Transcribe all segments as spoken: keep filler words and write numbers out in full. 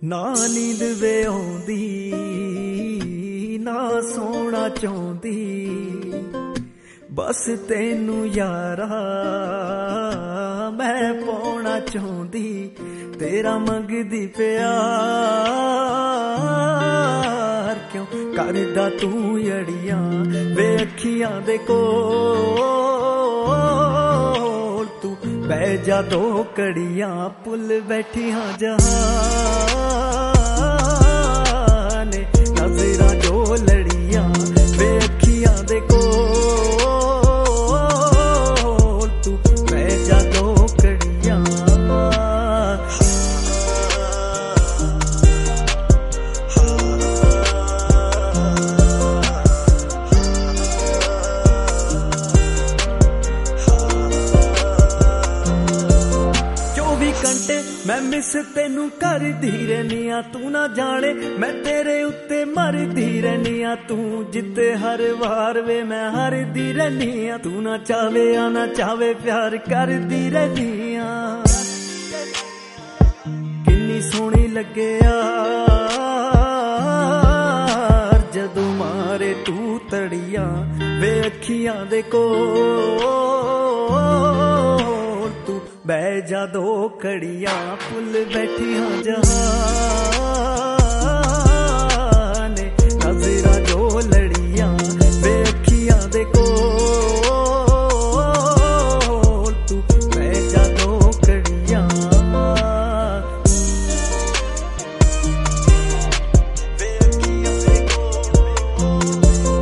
ना नींद वे आउंदी ना सोना चाहुंदी बस तेनू यारा मैं पाउणा चाहुंदी तेरा मंगदी प्यार क्यों करदा तू अड़ियां वे अखियां दे कोल तू बह जा दो कड़ियां पुल बैठियां जहां ने नजरां जो लड़ियां वे अखियां दे कोल तू बह जा दो कड़ियां मैं मिस तेनू करदी रहनिया तू ना जाने मैं तेरे उत्ते मरदी रहनिया तू जिते हर वार वे मैं हरदी रहनिया तू ना चावे या ना चावे प्यार करदी रहनिया किन्नी सोहनी लगे यार जदों मारे तू तड़ियां वे अखियां दे कोल तू बह जा दो कड़ियां पुल बैठियां जहां ने नजरां जो लड़ियां वे अखियां दे कोल तू बह जा दो कड़ियां वे अखियां दे कोल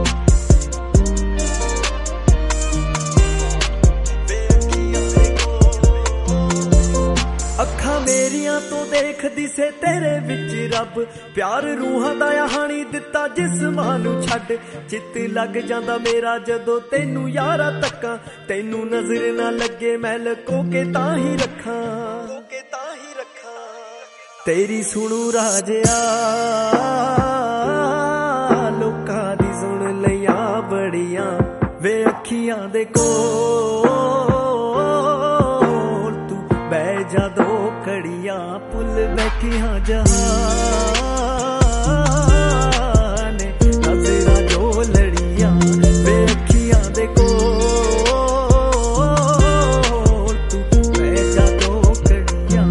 अखां मेरियां तो देखदी से तेरे विच रब प्यार रूहां दा हाणी दिता जिस्मां नूं छड्ड चित लग जांदा मेरा जदों तैनू यारा तक्कां तैनू नजर ना लगे मैं लको के तां ही रखां के तां ही रखां तेरी सुणू राजिया लोकां दी सुण लिया बड़ियां वे अखियां दे कोल तू बह जा दो कड़ियां पुल बैठियां जहां ने नजरां जो लड़ियां वे अखियां दे कोल तू बह जा दो कड़ियां